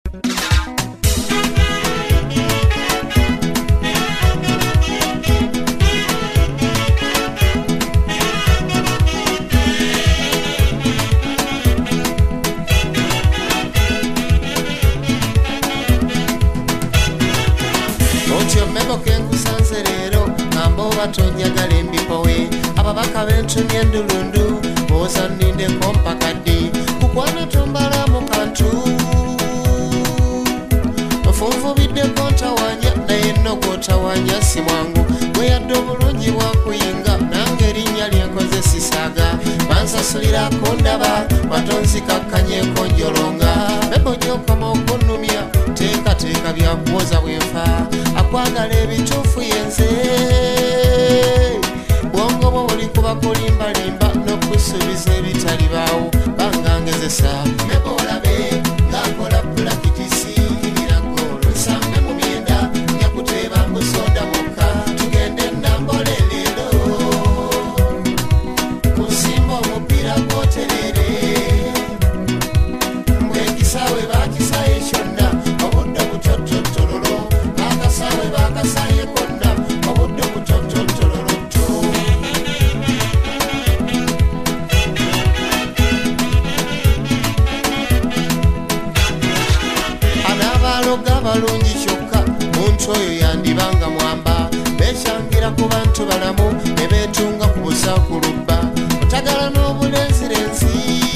Tonjagala embipowe ababaka bentumye endulundu boza ninde kompakadi kukwana tumbala mu kantu ofunvu bidde kontawanya naye no kotawanya si mwangu gwe yadde obulungi bwakuyinga nange erinnya lyenkoze sisaga bansasulirako ndaba batonzikakkanyeko njolonga bebo gyokoma okunumya teekateeka byakuwoza bwenfa akwagala ebituufu yenze bwongo bwo buli kuba kulimbalimba n'okusuubiza ebitali baawo bangangezesa mebo olabe ng'akola pulakitisi ibiragolo nsambe mu myenda nyakuteeba mbusonda mukka tugende nambole leero kusimba omupiira gwoterere mbwekisaawe bakisaye kyonna obudde butototololo akasaawe bakasaye konna obudde butototololo balungi kyokka muntu oyo yandibanga mwamba bekyangira ku bantu balamu ne beetunga ku busakulubba otagala n'obulenzirenzi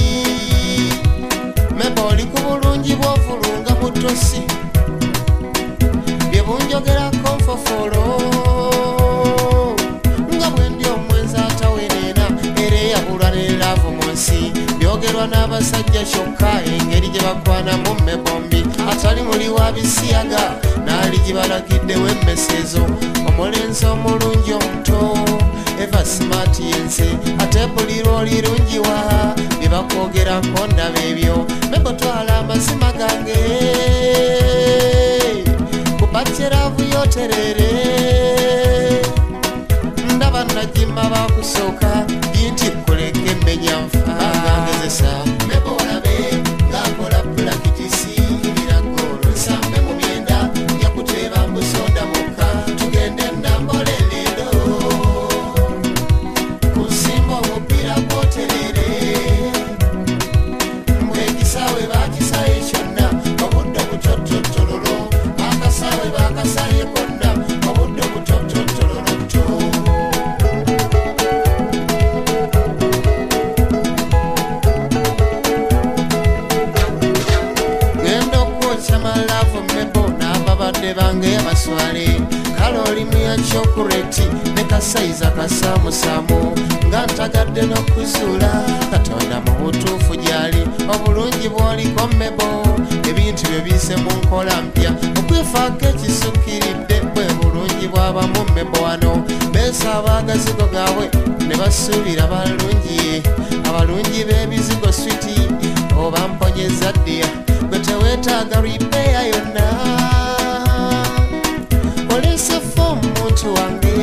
meba oli ku bulungi bw'ovulunga mu ttosi bye bunjogerako nfofolo nga bwe ndi omwenzi ataweneena era eyabulwa n'elaavu mu nsi byogerwa n'abasajja kyokka engeri gye bakwanamu mmebombi atali muli wa bisiyaga naali gibalagiddewo emmesezo omulenzi omulungi omuto eva simaati yense ate buli lw'olirungiwa bye bakwogerako ndaba ebyo bebotwala amazima gange ku bakyeravu yoterere ndaba najjimba bakusooka ginti kuleka emmenya nfa agangezesa bebo olabe ng'akola pulakitisi bange abaswale kaloli muya chokureti nekasayiza kasamusamu nga ntagadde n'okuzuula katonda mu butuufu gyali obulungi bw'oliko mmebo ebintu bye bise mu nkola mpya okwefaako ekisukkiridde bwe bulungi bw'abamu mmebo wano beesaba agazigo gaabwe ne basuubira balungi abalungi b'ebizigo switi oba mponyeza ddiya bwe teweetaaga ripeya yonna muntu wange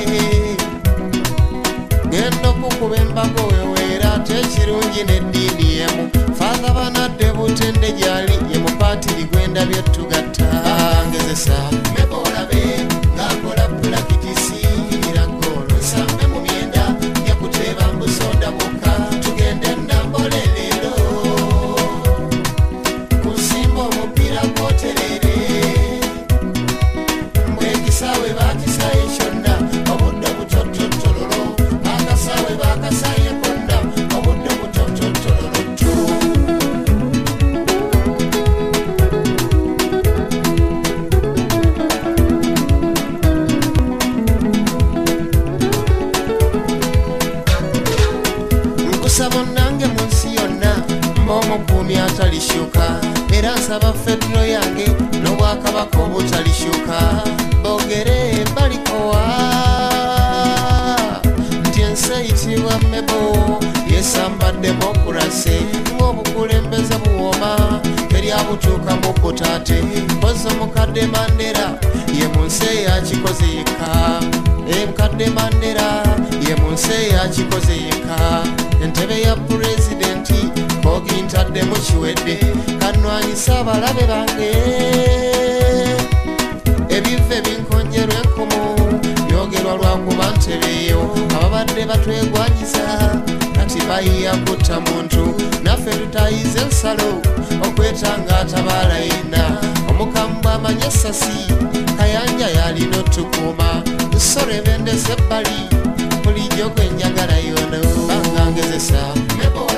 genda okukuba embago weweera ate ekirungi n'eddiini yemu faatha banadde butende gyali ye mupaatiri gwenda byetugatta angezesa mebo olabe ng'akola pulakitisi iragolo nsambe mu myenda yakuteeba mbusonda mukka tugende nambole leero kusimba omupiira gwoterere mbwekisaawe bakisaye kyonna obudde butototololo akasaawe bakasaye konna obudde butototololo tu nkusaba nange mu nsi yonna mb'omukuumi atalishyuka era nsaba federo yange n'obwakabaka obutalishyuka bogere balikowa nti ensi eyitibwa mmebo yesamba demokurasi ng'obukulembeze buwoma teryabutuuka mu kutate koze mukadde Mandela ye mu nsi eyakikoze yekka mukadde Mandela ye mu nsi eyakikoze yekka entebe ya pulezidenti ogintadde mu kiwedde kano banwanyisa abalabe bange ebive binkonjerwa enkomo byogerwa lwakuba ntereeyo ababadde batwegwanyiza kati bayiya kutta muntu naffe tutayize ensalo okwetanga atabaala yenna omukambwe amanye essasi kayanja yalina otukuuma nsore bendese ebbali bulijjo gwe njagala yono bangangezesa